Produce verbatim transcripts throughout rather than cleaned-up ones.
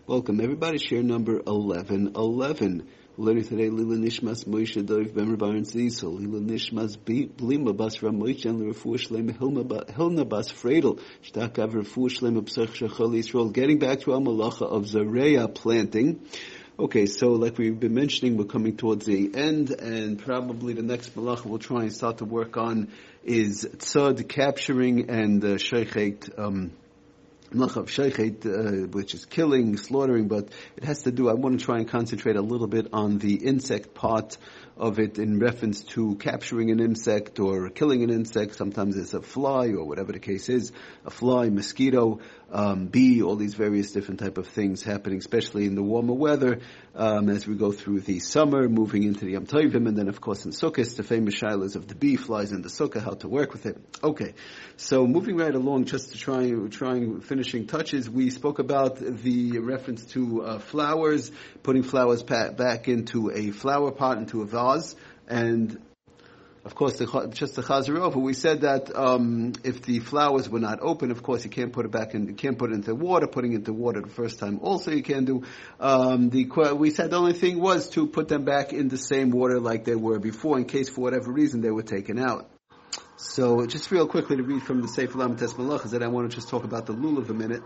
Welcome everybody, share number eleven eleven. Learning today, Lila Nishmas Moshe Dov Ben Rabban Zisel, Lila Nishmas Blima Bas Ramoich and Refuah Shlema Hilna Bas Fredel, Shtakav Refuah Shlema B'Sach Shechol Yisrael. Getting back to our malacha of Zareya planting. Okay, so like we've been mentioning, we're coming towards the end, and probably the next malacha we'll try and start to work on is tzad, capturing, and uh, sheichet, um, Malacha of Sheichet, uh, which is killing, slaughtering, but it has to do, I want to try and concentrate a little bit on the insect part of it in reference to capturing an insect or killing an insect. Sometimes it's a fly or whatever the case is, a fly, mosquito, um, bee, all these various different type of things happening, especially in the warmer weather, um, as we go through the summer, moving into the Yom Tovim, and then of course in Sukkot, the famous shilas of the bee flies in the Sukkah, how to work with it. Okay, so moving right along, just to try, trying finishing touches, we spoke about the reference to uh, flowers, putting flowers pa- back into a flower pot, into a vase, and of course, the, just the chazer over, we said that um, if the flowers were not open, of course, you can't put it back in. You can't put it into water. Putting it into water the first time, also you can do. Um, the we said the only thing was to put them back in the same water like they were before, in case for whatever reason they were taken out. So, just real quickly to read from the Sefer Lamites Malachas, that I want to just talk about the lulav a minute.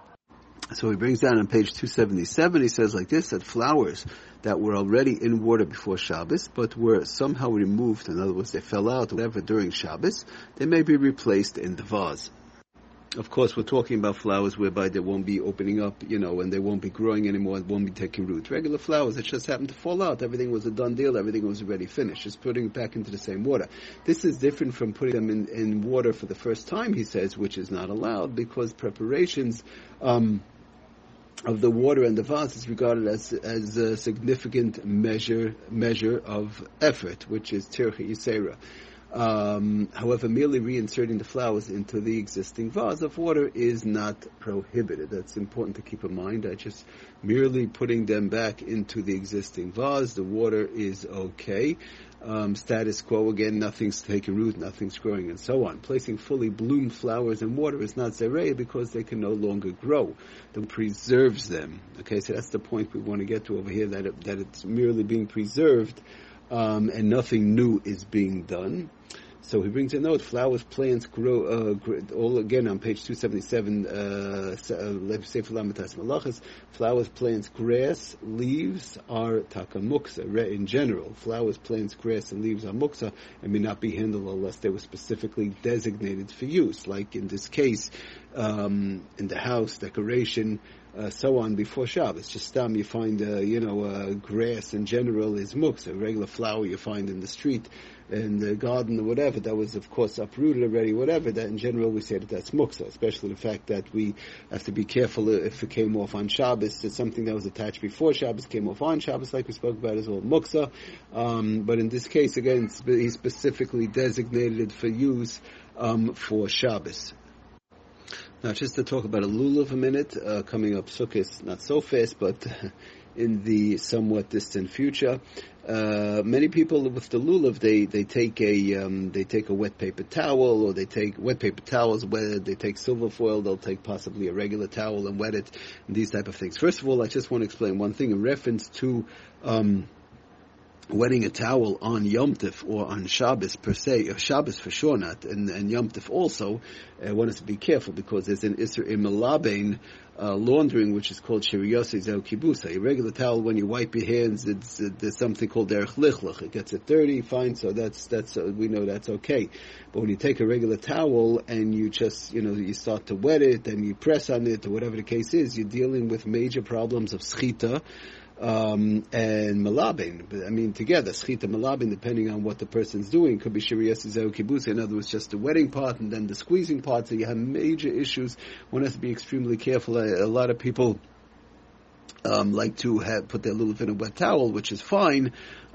So he brings down on page two seventy-seven, he says like this, that flowers that were already in water before Shabbos, but were somehow removed, in other words, they fell out or whatever during Shabbos, they may be replaced in the vase. Of course, we're talking about flowers whereby they won't be opening up, you know, and they won't be growing anymore, it won't be taking root. Regular flowers that just happened to fall out, everything was a done deal, everything was already finished, just putting it back into the same water. This is different from putting them in, in water for the first time, he says, which is not allowed, because preparations, um, of the water and the vase is regarded as as a significant measure measure of effort, which is tircha yisera. Um, however, merely reinserting the flowers into the existing vase of water is not prohibited. That's important to keep in mind. I just merely putting them back into the existing vase, the water is okay. Um, status quo, again, nothing's taking root, nothing's growing, and so on. Placing fully bloomed flowers in water is not zerei because they can no longer grow. That preserves them. Okay, so that's the point we want to get to over here, that it, that it's merely being preserved, um, and nothing new is being done. So he brings a note, flowers, plants grow, uh, grow all again on page two seventy-seven, uh, Sefer Lamites Malachas, flowers, plants, grass, leaves are taka muksa, in general. Flowers, plants, grass, and leaves are muksa and may not be handled unless they were specifically designated for use, like in this case, um, in the house, decoration, Uh, so on before Shabbos. Just stam you find, uh, you know, uh, grass in general is muksa. A regular flower you find in the street, in the garden or whatever, that was of course uprooted already, whatever, that in general we say that that's muksa, especially the fact that we have to be careful if it came off on Shabbos. It's something that was attached before Shabbos, came off on Shabbos, like we spoke about as well, muksa. Um, but in this case, again, he specifically designated it for use um, for Shabbos. Now, just to talk about a lulav a minute, uh, coming up Sukkot, not so fast, but in the somewhat distant future. Uh, many people with the lulav, they, they take a, um, they take a wet paper towel, or they take wet paper towels, wet, they take silver foil, they'll take possibly a regular towel and wet it, and these type of things. First of all, I just want to explain one thing in reference to, um, wetting a towel on Yom Tov or on Shabbos per se, or Shabbos for sure not, and, and Yom Tov also, I want us to be careful because there's an Isser Imelabein uh, laundering which is called Shiriyosei Zeu Kibusa. A regular towel, when you wipe your hands, it's, it, there's something called Derech Lichlach. It gets it dirty, fine, so that's, that's, uh, we know that's okay. But when you take a regular towel and you just, you know, you start to wet it and you press on it or whatever the case is, you're dealing with major problems of schita, Um, and malabin, I mean, together, schita malabin, depending on what the person's doing, could be shiriyas zeu kibusa, in other words, just the wetting part and then the squeezing part, so you have major issues. One has to be extremely careful. A, a lot of people um, like to have put their lulav in a wet towel, which is fine,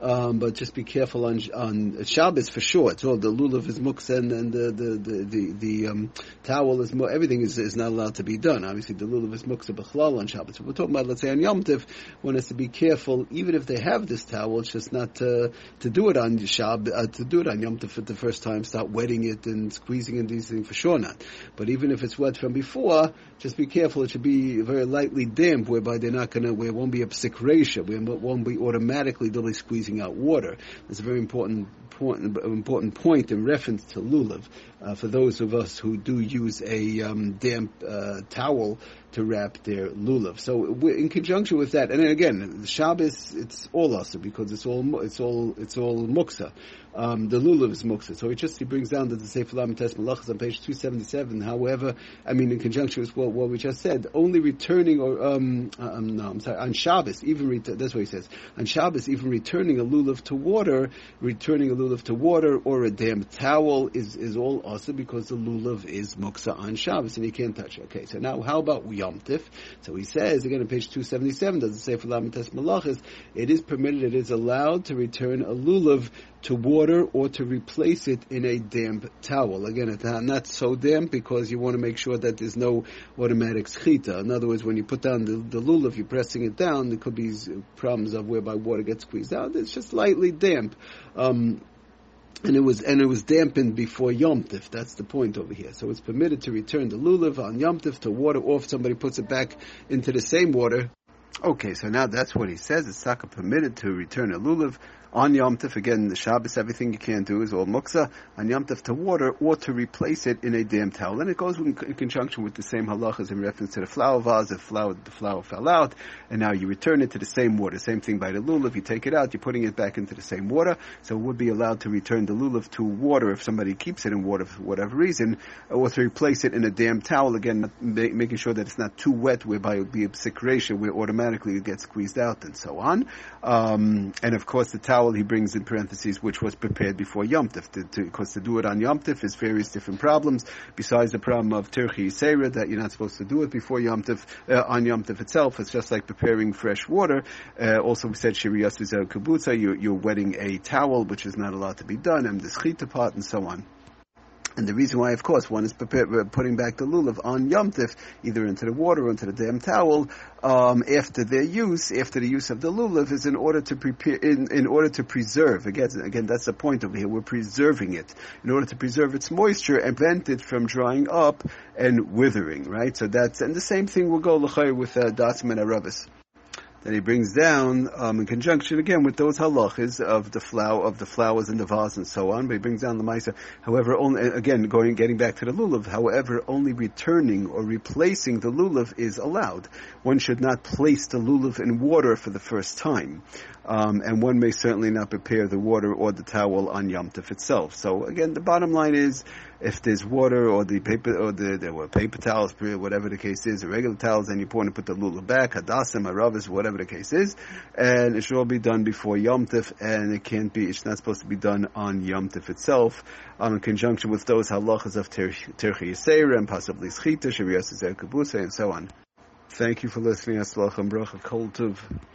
um, but just be careful on on Shabbos for sure. It's all the lulav is muksa and, and the the the the, the um, towel is more. Everything is, is not allowed to be done. Obviously, the lulav is muksa b'chlal on Shabbos. So we're talking about, let's say, on Yom Tov, one has to be careful, even if they have this towel, it's just not to, to do it on Shabbos, uh, to do it on Yom Tov for the first time, start wetting it and squeezing and these things, for sure not. But even if it's wet from before, just be careful. It should be very lightly damp, whereby they're not going to, where it won't be a psik ratio, where it won't be automatically, they'll be squeezing out water. It's a very important point, important point in reference to lulav. Uh, for those of us who do use a um, damp uh, towel to wrap their lulav. So in conjunction with that, and then again, the Shabbos, it's all also because it's all it's all it's all muksa. Um, the lulav is muksa. So it just he brings down that the Sefer Lamites Malachas on page two seventy-seven. However, I mean in conjunction with what, what we just said, only returning or um, um no, I'm sorry, on Shabbos, even ret- that's what he says. On Shabbos, even returning a lulav to water, returning a lulav to water or a damp towel is is all also because the lulav is muksa on Shabbos and you can't touch it. Okay, so now how about Yom Tif? So he says again on page two seventy-seven, does it say for Lamites Malachas, it is permitted, it is allowed to return a lulav to water or to replace it in a damp towel. Again, it's not so damp because you want to make sure that there's no automatic schita. In other words, when you put down the, the lulav, you're pressing it down, there could be problems of whereby water gets squeezed out. It's just lightly damp. Um, And it was and it was dampened before Yom Tif. That's the point over here. So it's permitted to return the lulav on Yom Tif to water, or if somebody puts it back into the same water. Okay, so now that's what he says. It's taka permitted to return a lulav on Yom Tif. Again, the Shabbos, everything you can't do is all muksa. On Yom Tif to water, or to replace it in a damp towel. And it goes in, in conjunction with the same halachas in reference to the flour vase. If flour, the flour fell out, and now you return it to the same water. Same thing by the lulav. You take it out, you're putting it back into the same water. So it would be allowed to return the lulav to water if somebody keeps it in water for whatever reason, or to replace it in a damp towel. Again, ma- making sure that it's not too wet, whereby it would be a psik where automatically it gets squeezed out and so on. Um, and of course, the towel he brings in parentheses, which was prepared before Yom Tif, to, to, because to do it on Yom Tif is various different problems, besides the problem of Tirchi Yisera, that you're not supposed to do it before Yom Tif, uh, on Yom Tif itself. It's just like preparing fresh water. Uh, also we said Shiriyas is a kibbutza, you're, you're wetting a towel, which is not allowed to be done, and the schita pot and so on. And the reason why, of course, one is prepared, putting back the lulav on Yom Tif, either into the water or into the damn towel, um, after their use, after the use of the lulav, is in order to prepare, in, in order to preserve. Again, again, that's the point over here. We're preserving it in order to preserve its moisture and prevent it from drying up and withering. Right. So that's, and the same thing will go l'chayr with uh, datzim and arabis. That he brings down um, in conjunction again with those halachas of the flour, of the flowers in the vase and so on. But he brings down the ma'isa. However, only again going getting back to the lulav. However, only returning or replacing the lulav is allowed. One should not place the lulav in water for the first time. Um, and one may certainly not prepare the water or the towel on Yom Tif itself. So again, the bottom line is, if there's water or the paper or the there were paper towels, whatever the case is, or regular towels, then you want to put the lulav back, hadassim, haravis, whatever the case is, and it should all be done before Yom Tif, and it can't be, it's not supposed to be done on Yom Tif itself, um, in conjunction with those halachas of Tirchi Yisera and possibly schita, Shiriyas Kibbutza, and so on. Thank you for listening. Aslach and bracha kol tov.